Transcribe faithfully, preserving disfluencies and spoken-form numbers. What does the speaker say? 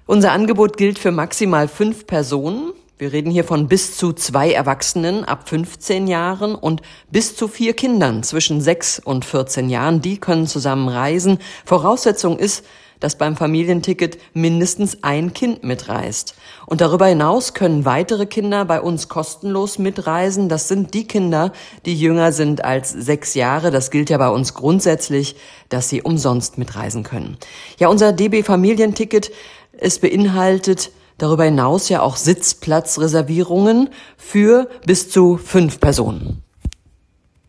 Unser Angebot gilt für maximal fünf Personen. Wir reden hier von bis zu zwei Erwachsenen ab fünfzehn Jahren und bis zu vier Kindern zwischen sechs und vierzehn Jahren. Die können zusammen reisen. Voraussetzung ist, dass beim Familienticket mindestens ein Kind mitreist. Und darüber hinaus können weitere Kinder bei uns kostenlos mitreisen. Das sind die Kinder, die jünger sind als sechs Jahre. Das gilt ja bei uns grundsätzlich, dass sie umsonst mitreisen können. Ja, unser D B Familienticket, es beinhaltet darüber hinaus ja auch Sitzplatzreservierungen für bis zu fünf Personen.